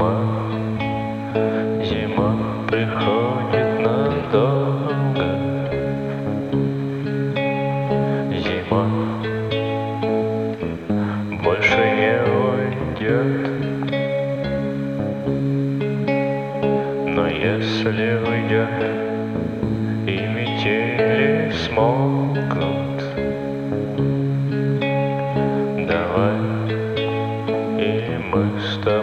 Зима, зима приходит надолго. Зима больше не уйдет. Но если уйдет и метели смолкнут, давай и мы с тобой